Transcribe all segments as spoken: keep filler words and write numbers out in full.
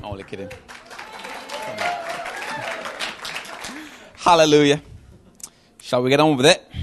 I'm only kidding. Hallelujah. Shall we get on with it?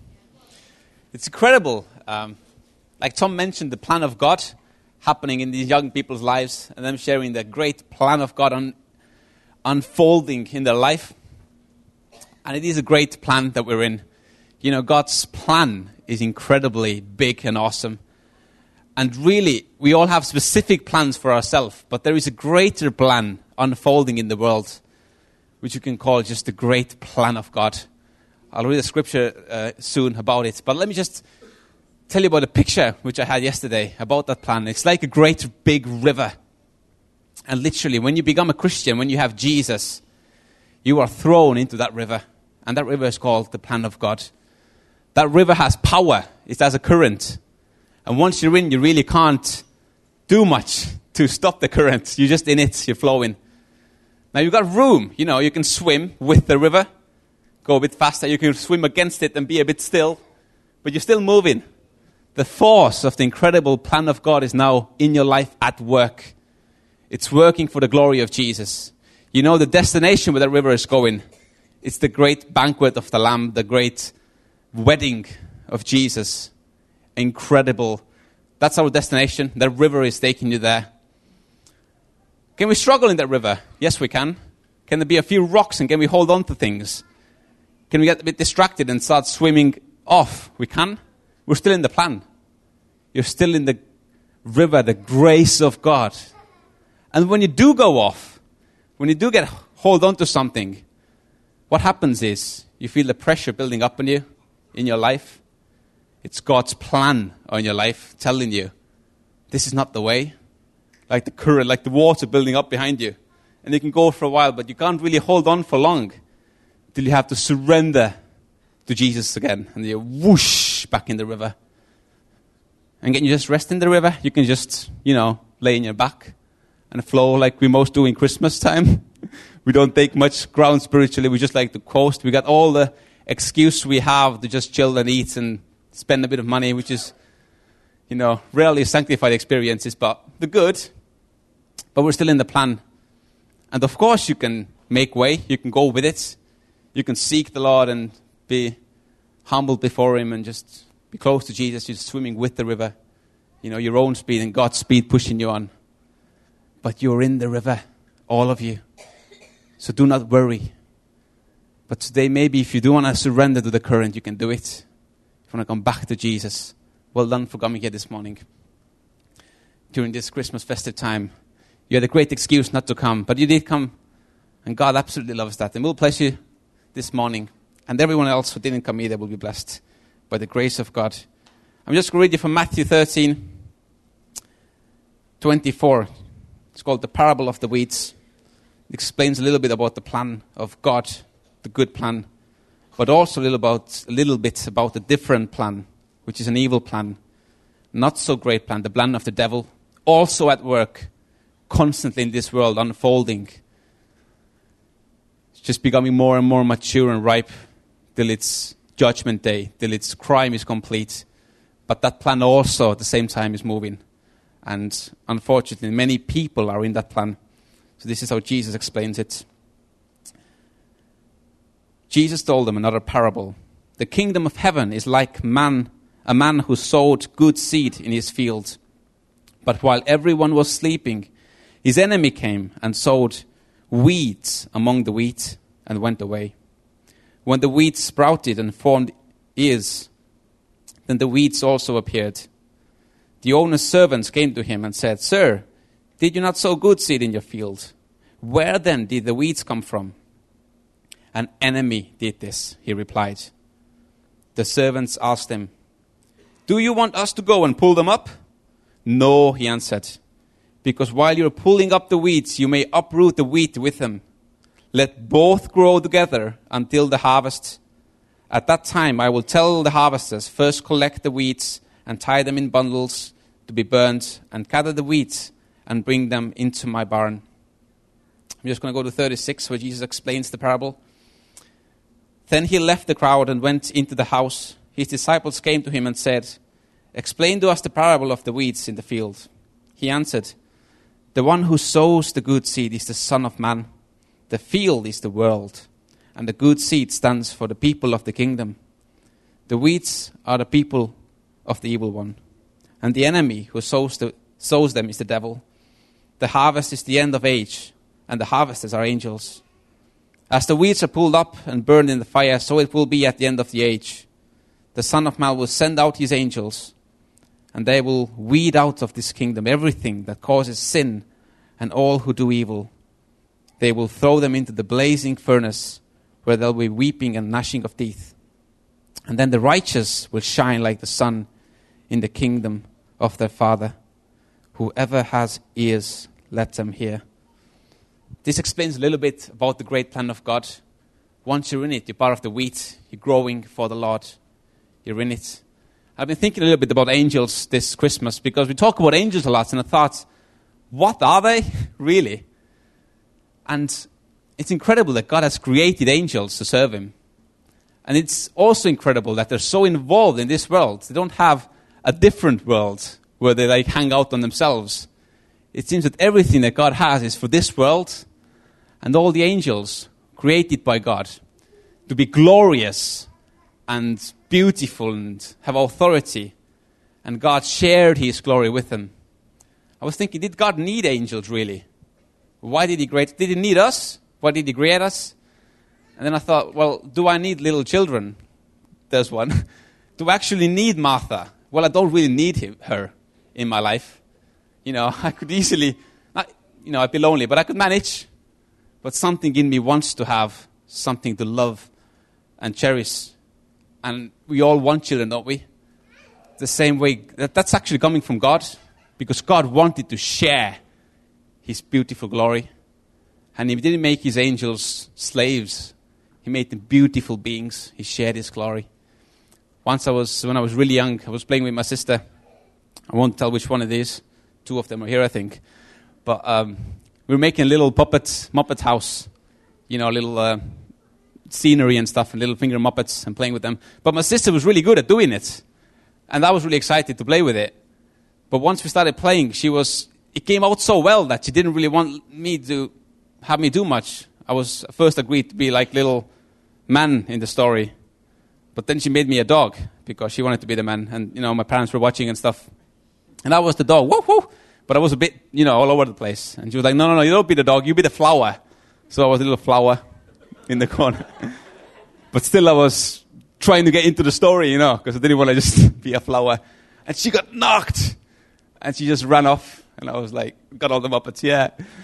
It's incredible. Um, like Tom mentioned, the plan of God happening in these young people's lives, and them sharing the great plan of God un- unfolding in their life. And it is a great plan that we're in. You know, God's plan is incredibly big and awesome. And really, we all have specific plans for ourselves, but there is a greater plan unfolding in the world, which you can call just the great plan of God. I'll read a scripture uh, soon about it, but let me just tell you about a picture which I had yesterday about that plan. It's like a great big river. And literally, when you become a Christian, when you have Jesus, you are thrown into that river. And that river is called the plan of God. That river has power. It has a current. And once you're in, you really can't do much to stop the current. You're just in it. You're flowing. Now, you've got room. You know, you can swim with the river. Go a bit faster. You can swim against it and be a bit still. But you're still moving. The force of the incredible plan of God is now in your life at work. It's working for the glory of Jesus. You know the destination where the river is going. It's the great banquet of the Lamb, the great wedding of Jesus. Incredible. That's our destination. The river is taking you there. Can we struggle in that river? Yes, we can. Can there be a few rocks and can we hold on to things? Can we get a bit distracted and start swimming off? We can. We're still in the plan. You're still in the river, the grace of God. And when you do go off, when you do get hold on to something, what happens is you feel the pressure building up on you in your life. It's God's plan on your life telling you, this is not the way. Like the current, like the water building up behind you. And you can go for a while, but you can't really hold on for long till you have to surrender to Jesus again. And you whoosh back in the river. And can you just rest in the river? You can just, you know, lay in your back and flow like we most do in Christmas time. We don't take much ground spiritually. We just like to coast. We got all the excuse we have to just chill and eat and spend a bit of money, which is, you know, rarely sanctified experiences, but they're good. But we're still in the plan. And of course you can make way. You can go with it. You can seek the Lord and be humbled before Him and just be close to Jesus. You're swimming with the river. You know, your own speed and God's speed pushing you on. But you're in the river, all of you. So do not worry. But today, maybe if you do want to surrender to the current, you can do it. If you want to come back to Jesus, well done for coming here this morning. During this Christmas festive time, you had a great excuse not to come, but you did come. And God absolutely loves that. And we'll bless you this morning. And everyone else who didn't come either will be blessed by the grace of God. I'm just going to read you from Matthew thirteen, twenty-four. It's called the parable of the weeds. It explains a little bit about the plan of God, the good plan, but also a little, about, a little bit about the different plan, which is an evil plan, not so great plan, the plan of the devil, also at work, constantly in this world, unfolding. It's just becoming more and more mature and ripe till it's judgment day, till its crime is complete. But that plan also at the same time is moving. And unfortunately, many people are in that plan. So this is how Jesus explains it. Jesus told them another parable. The kingdom of heaven is like man, a man who sowed good seed in his field. But while everyone was sleeping, his enemy came and sowed weeds among the wheat and went away. When the weeds sprouted and formed ears, then the weeds also appeared. The owner's servants came to him and said, "Sir, did you not sow good seed in your field? Where then did the weeds come from?" "An enemy did this," he replied. The servants asked him, "Do you want us to go and pull them up?" "No," he answered, "because while you're pulling up the weeds, you may uproot the wheat with them. Let both grow together until the harvest. At that time I will tell the harvesters, first collect the weeds and tie them in bundles to be burned, and gather the wheat and bring them into my barn." I'm just going to go to thirty-six, where Jesus explains the parable. Then he left the crowd and went into the house. His disciples came to him and said, "Explain to us the parable of the weeds in the field." He answered, The one who sows the good seed is the Son of Man. The field is the world, and the good seed stands for the people of the kingdom. The weeds are the people of the evil one, and the enemy who sows, the, sows them is the devil. The harvest is the end of age, and the harvesters are angels. As the weeds are pulled up and burned in the fire, so it will be at the end of the age. The Son of Man will send out his angels, and they will weed out of this kingdom everything that causes sin and all who do evil. They will throw them into the blazing furnace, where there will be weeping and gnashing of teeth. And then the righteous will shine like the sun in the kingdom of their Father. Whoever has ears, let them hear. This explains a little bit about the great plan of God. Once you're in it, you're part of the wheat. You're growing for the Lord. You're in it. I've been thinking a little bit about angels this Christmas, because we talk about angels a lot, and I thought, what are they, really? And it's incredible that God has created angels to serve him. And it's also incredible that they're so involved in this world. They don't have a different world where they like hang out on themselves. It seems that everything that God has is for this world, and all the angels created by God to be glorious and beautiful and have authority. And God shared his glory with them. I was thinking, did God need angels really? Why did he create? Did he need us? Why did he create us? And then I thought, well, do I need little children? There's one. Do I actually need Martha? Well, I don't really need him, her in my life. You know, I could easily, not, you know, I'd be lonely, but I could manage. But something in me wants to have something to love and cherish. And we all want children, don't we? The same way, that, that's actually coming from God. Because God wanted to share his beautiful glory. And he didn't make his angels slaves. He made them beautiful beings. He shared his glory. Once I was, when I was really young, I was playing with my sister. I won't tell which one it is. Two of them are here, I think. But um, we were making a little puppet, Muppet house. You know, a little uh, scenery and stuff, and little finger Muppets, and playing with them. But my sister was really good at doing it. And I was really excited to play with it. But once we started playing, she was, it came out so well that she didn't really want me to have me do much. I was first agreed to be like little man in the story. But then she made me a dog because she wanted to be the man. And, you know, my parents were watching and stuff. And I was the dog. Woo, woo. But I was a bit, you know, all over the place. And she was like, no, no, no, you don't be the dog. You be the flower. So I was a little flower in the corner. But still I was trying to get into the story, you know, because I didn't want to just be a flower. And she got knocked. And she just ran off. And I was like, got all the Muppets, yeah.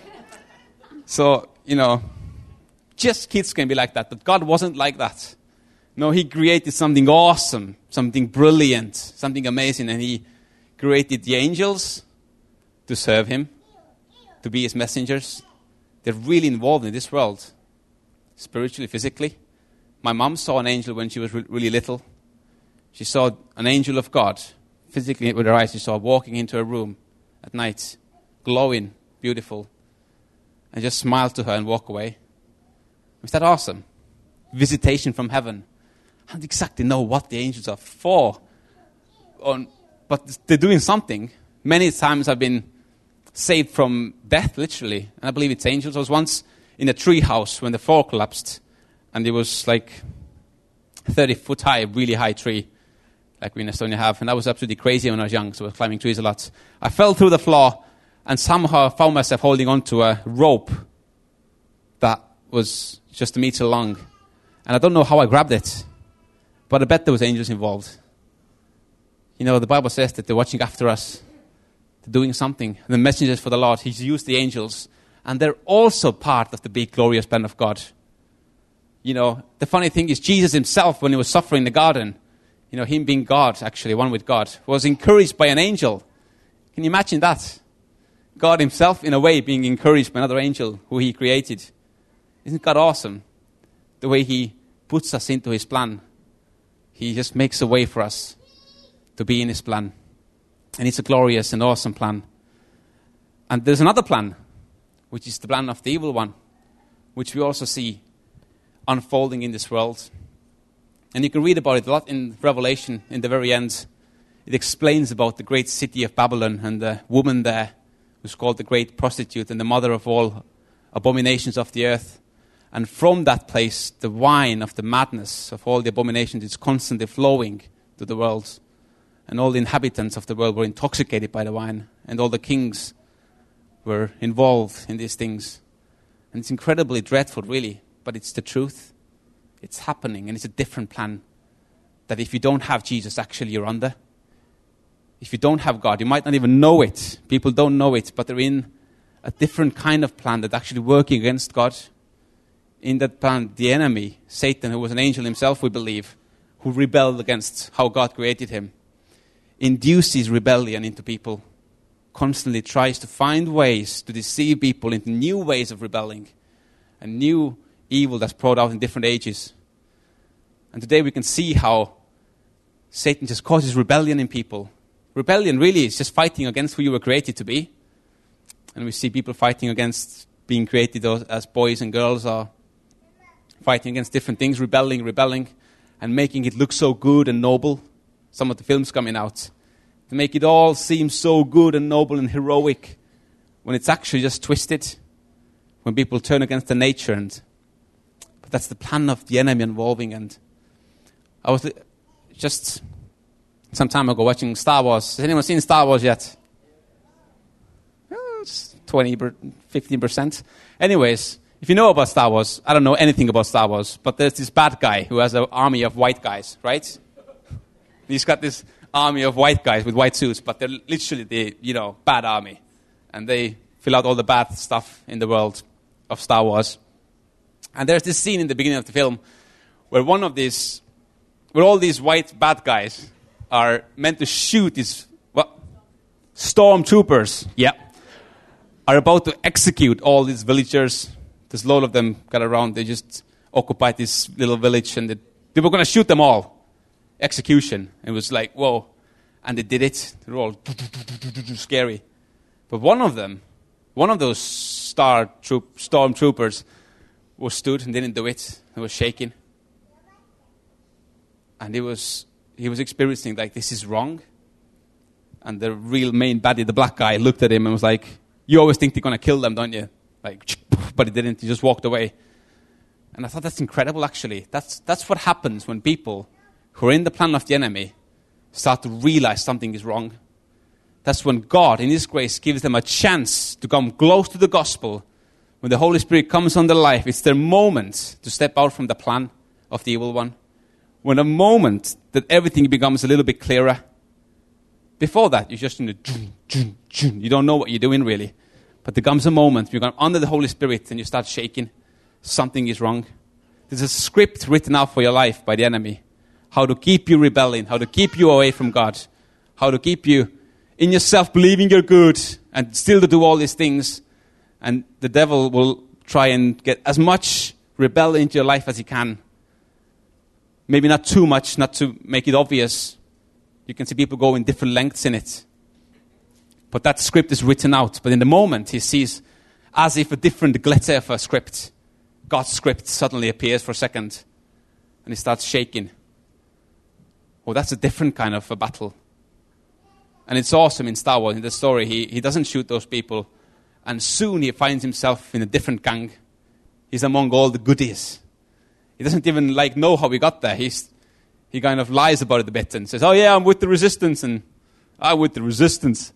So, you know, just kids can be like that. But God wasn't like that. No, he created something awesome, something brilliant, something amazing. And he created the angels to serve him, to be his messengers. They're really involved in this world, spiritually, physically. My mom saw an angel when she was re- really little. She saw an angel of God. Physically, with her eyes, she saw walking into her room at night, glowing, beautiful, and just smiled to her and walk away. Was that awesome? Visitation from heaven. I don't exactly know what the angels are for, on, but they're doing something. Many times I've been saved from death, literally, and I believe it's angels. I was once in a tree house when the floor collapsed, and it was like thirty foot high, really high tree. Like we in Estonia have, and I was absolutely crazy when I was young, so I was climbing trees a lot. I fell through the floor, and somehow I found myself holding onto a rope that was just a meter long. And I don't know how I grabbed it, but I bet there was angels involved. You know, the Bible says that they're watching after us. They're doing something. The messengers for the Lord, he's used the angels, and they're also part of the big, glorious plan of God. You know, the funny thing is Jesus himself, when he was suffering in the garden, you know, him being God, actually, one with God, was encouraged by an angel. Can you imagine that? God himself, in a way, being encouraged by another angel who he created. Isn't God awesome? The way he puts us into his plan. He just makes a way for us to be in his plan. And it's a glorious and awesome plan. And there's another plan, which is the plan of the evil one, which we also see unfolding in this world. And you can read about it a lot in Revelation, in the very end. It explains about the great city of Babylon and the woman there who's called the great prostitute and the mother of all abominations of the earth. And from that place, the wine of the madness of all the abominations is constantly flowing to the world. And all the inhabitants of the world were intoxicated by the wine. And all the kings were involved in these things. And it's incredibly dreadful, really. But it's the truth. It's happening. And it's a different plan. That if you don't have Jesus, actually you're under. If you don't have God, you might not even know it. People don't know it. But they're in a different kind of plan that's actually working against God. In that plan, the enemy, Satan, who was an angel himself, we believe, who rebelled against how God created him, induces rebellion into people, constantly tries to find ways to deceive people into new ways of rebelling, a new evil that's brought out in different ages. And today we can see how Satan just causes rebellion in people. Rebellion really is just fighting against who you were created to be. And we see people fighting against being created as boys and girls, or fighting against different things, rebelling, rebelling, and making it look so good and noble. Some of the films coming out to make it all seem so good and noble and heroic, when it's actually just twisted. When people turn against the nature, and but that's the plan of the enemy involving. And I was just some time ago watching Star Wars. Has anyone seen Star Wars yet? Oh, it's twenty, fifteen percent. Anyways, if you know about Star Wars, I don't know anything about Star Wars, but there's this bad guy who has an army of white guys, right? He's got this army of white guys with white suits, but they're literally the, you know, bad army. And they fill out all the bad stuff in the world of Star Wars. And there's this scene in the beginning of the film where one of these, where all these white bad guys are meant to shoot these, what? Stormtroopers, yeah, are about to execute all these villagers. There's a lot of them got around. They just occupied this little village, and they, they were going to shoot them all. Execution. It was like, whoa. And they did it. They were all scary. But one of them, one of those star troop, stormtroopers was stood and didn't do it. He was shaking. And he was, he was experiencing like, this is wrong. And the real main baddie, the black guy, looked at him and was like, you always think they're going to kill them, don't you? Like, but he didn't. He just walked away. And I thought that's incredible, actually. That's, that's what happens when people who are in the plan of the enemy start to realize something is wrong. That's when God, in His grace, gives them a chance to come close to the gospel. When the Holy Spirit comes on their life, it's their moment to step out from the plan of the evil one. When a moment that everything becomes a little bit clearer. Before that, you're just in the... You don't know what you're doing, really. But there comes a moment, you're under the Holy Spirit and you start shaking. Something is wrong. There's a script written out for your life by the enemy. How to keep you rebelling, how to keep you away from God, how to keep you in yourself believing you're good and still to do all these things. And the devil will try and get as much rebellion into your life as he can. Maybe not too much, not to make it obvious. You can see people go in different lengths in it. But that script is written out. But in the moment, he sees as if a different glitter of a script. God's script suddenly appears for a second. And he starts shaking. Oh, that's a different kind of a battle. And it's awesome in Star Wars, in the story. He, he doesn't shoot those people. And soon he finds himself in a different gang. He's among all the goodies. He doesn't even like know how he got there. He's, he kind of lies about it a bit and says, oh yeah, I'm with the resistance. And I'm with the resistance.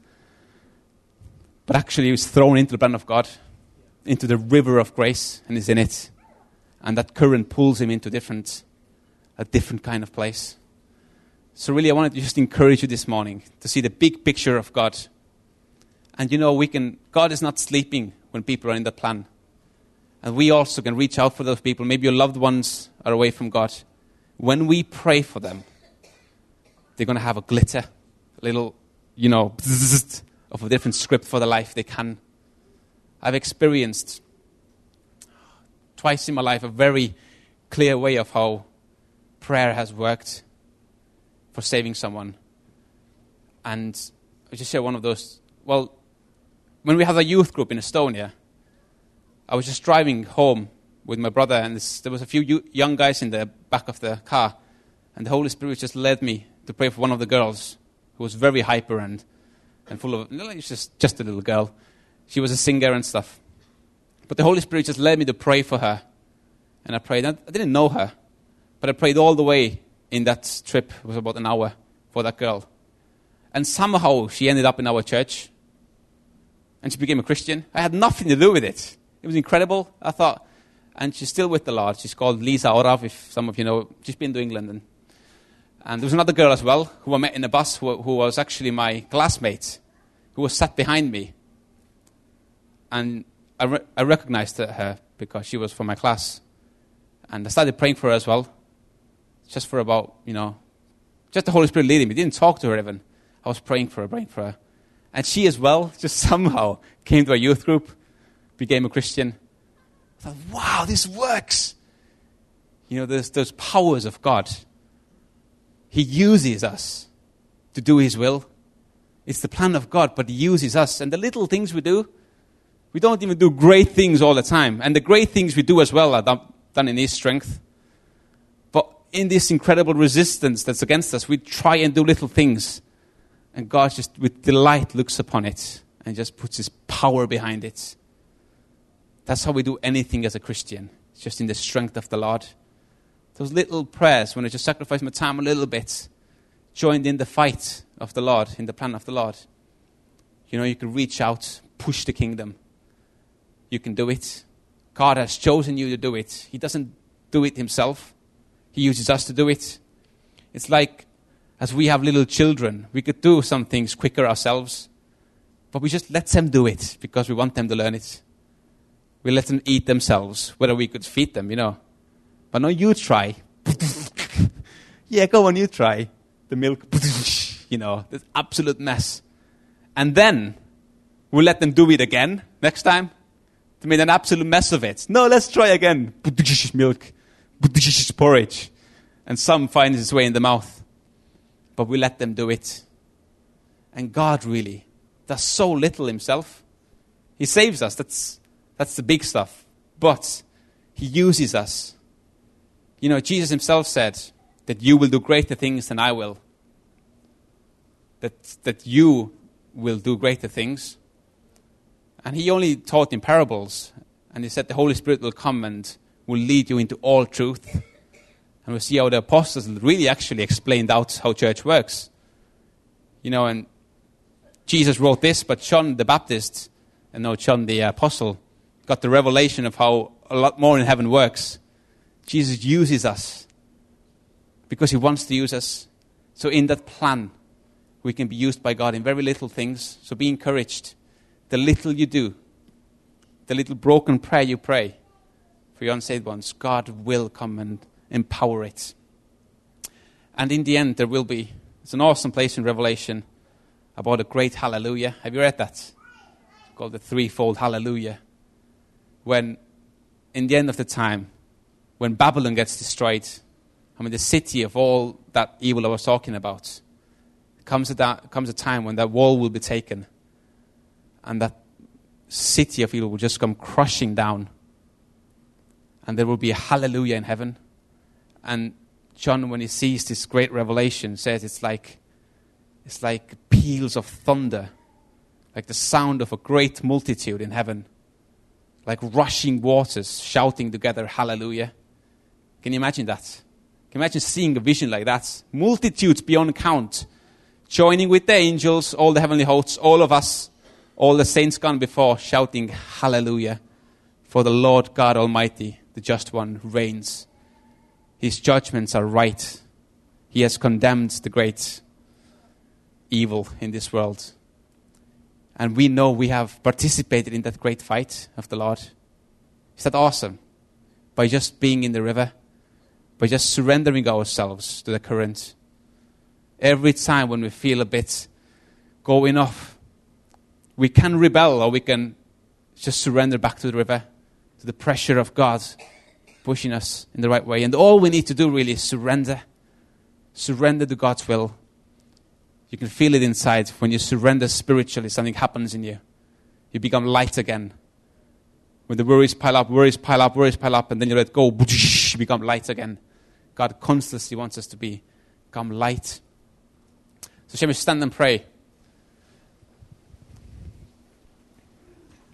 But actually he was thrown into the plan of God. Into the river of grace. And he's in it. And that current pulls him into different, a different kind of place. So really, I wanted to just encourage you this morning to see the big picture of God. And you know, we can. God is not sleeping when people are in the plan. And we also can reach out for those people. Maybe your loved ones are away from God. When we pray for them, they're going to have a glitter, a little, you know, of a different script for the life they can. I've experienced twice in my life a very clear way of how prayer has worked for saving someone. And I'll just share one of those. Well, when we had a youth group in Estonia, I was just driving home with my brother, and this, there was a few young guys in the back of the car, and the Holy Spirit just led me to pray for one of the girls who was very hyper and, and full of, it's just, just a little girl. She was a singer and stuff. But the Holy Spirit just led me to pray for her. And I prayed. I didn't know her, but I prayed all the way in that trip. It was about an hour for that girl. And somehow she ended up in our church. And she became a Christian. I had nothing to do with it. It was incredible, I thought. And she's still with the Lord. She's called Lisa Orav, if some of you know. She's been to England. And, and there was another girl as well who I met in the bus who, who was actually my classmate, who was sat behind me. And I, re- I recognized her because she was from my class. And I started praying for her as well. Just for about, you know, just the Holy Spirit leading me. Didn't talk to her even. I was praying for her, praying for her. And she as well just somehow came to a youth group, became a Christian. I thought, wow, this works. You know, there's those powers of God. He uses us to do His will. It's the plan of God, but He uses us. And the little things we do, we don't even do great things all the time. And the great things we do as well are done, done in His strength. But in this incredible resistance that's against us, we try and do little things. And God just with delight looks upon it and just puts His power behind it. That's how we do anything as a Christian. It's just in the strength of the Lord. Those little prayers, when I just sacrifice my time a little bit, joined in the fight of the Lord, in the plan of the Lord. You know, you can reach out, push the kingdom. You can do it. God has chosen you to do it. He doesn't do it Himself. He uses us to do it. It's like, as we have little children, we could do some things quicker ourselves, but we just let them do it because we want them to learn it. We let them eat themselves, whether we could feed them, you know. But no, you try. Yeah, go on, you try. The milk, you know, this absolute mess. And then we let them do it again next time. They made an absolute mess of it. No, let's try again. Milk, porridge. And some finds its way in the mouth. But we let them do it. And God really does so little Himself. He saves us. That's that's the big stuff. But He uses us. You know, Jesus Himself said that you will do greater things than I will. That that you will do greater things. And He only taught in parables. And He said the Holy Spirit will come and will lead you into all truth. And we'll see how the apostles really actually explained out how church works. You know, and Jesus wrote this, but John the Baptist, and no, John the apostle, got the revelation of how a lot more in heaven works. Jesus uses us because He wants to use us. So in that plan, we can be used by God in very little things. So be encouraged. The little you do, the little broken prayer you pray for your unsaved ones, God will come and empower it. And in the end, there will be, it's an awesome place in Revelation about a great hallelujah. Have you read that? It's called the threefold hallelujah. When, in the end of the time, when Babylon gets destroyed, I mean, the city of all that evil I was talking about, comes a, da- comes a time when that wall will be taken, and that city of evil will just come crushing down, and there will be a hallelujah in heaven. And John, when he sees this great revelation, says it's like it's like peals of thunder, like the sound of a great multitude in heaven, like rushing waters shouting together, hallelujah. Can you imagine that? Can you imagine seeing a vision like that? Multitudes beyond count, joining with the angels, all the heavenly hosts, all of us, all the saints gone before, shouting, hallelujah, for the Lord God Almighty, the just one, reigns. His judgments are right. He has condemned the great evil in this world. And we know we have participated in that great fight of the Lord. Is that awesome? By just being in the river, by just surrendering ourselves to the current. Every time when we feel a bit going off, we can rebel or we can just surrender back to the river, to the pressure of God pushing us in the right way. And all we need to do really is surrender. Surrender to God's will. You can feel it inside. When you surrender spiritually, something happens in you. You become light again. When the worries pile up, worries pile up, worries pile up, and then you let go, you become light again. God constantly wants us to be, become light. So shall we stand and pray?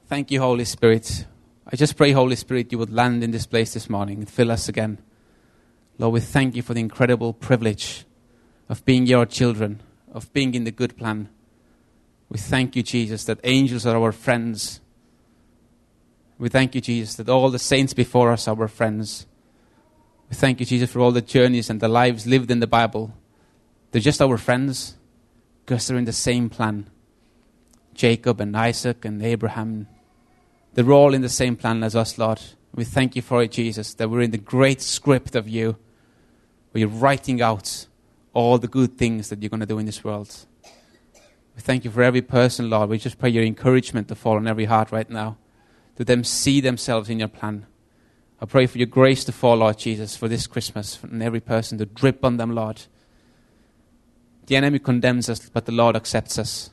Thank you, Holy Spirit. I just pray, Holy Spirit, you would land in this place this morning and fill us again. Lord, we thank you for the incredible privilege of being your children, of being in the good plan. We thank you, Jesus, that angels are our friends. We thank you, Jesus, that all the saints before us are our friends. We thank you, Jesus, for all the journeys and the lives lived in the Bible. They're just our friends because they're in the same plan. Jacob and Isaac and Abraham, they're all in the same plan as us, Lord. We thank you for it, Jesus, that we're in the great script of you, where you're writing out all the good things that you're going to do in this world. We thank you for every person, Lord. We just pray your encouragement to fall on every heart right now, to them see themselves in your plan. I pray for your grace to fall, Lord Jesus, for this Christmas, and every person to drip on them, Lord. The enemy condemns us, but the Lord accepts us.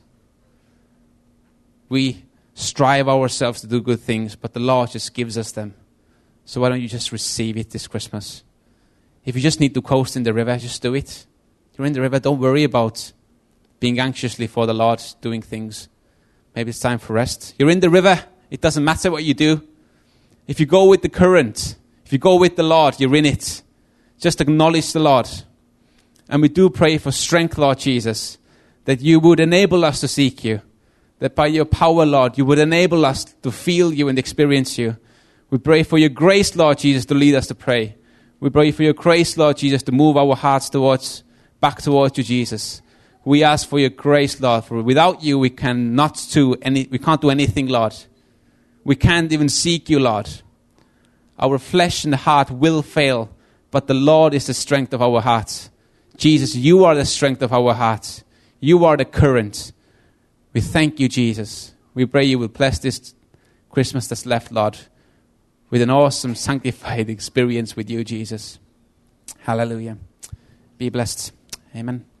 We strive ourselves to do good things, but the Lord just gives us them. So why don't you just receive it this Christmas? If you just need to coast in the river, just do it. You're in the river, don't worry about being anxiously for the Lord doing things. Maybe it's time for rest. You're in the river, it doesn't matter what you do. If you go with the current, if you go with the Lord, you're in it. Just acknowledge the Lord. And we do pray for strength, Lord Jesus, that you would enable us to seek you. That by your power, Lord, you would enable us to feel you and experience you. We pray for your grace, Lord Jesus, to lead us to pray. We pray for your grace, Lord Jesus, to move our hearts towards, back towards you, Jesus. We ask for your grace, Lord, for without you we cannot do any, we can't do anything, Lord. We can't even seek you, Lord. Our flesh and heart will fail, but the Lord is the strength of our hearts. Jesus, you are the strength of our hearts. You are the current. We thank you, Jesus. We pray you will bless this Christmas that's left, Lord, with an awesome, sanctified experience with you, Jesus. Hallelujah. Be blessed. Amen.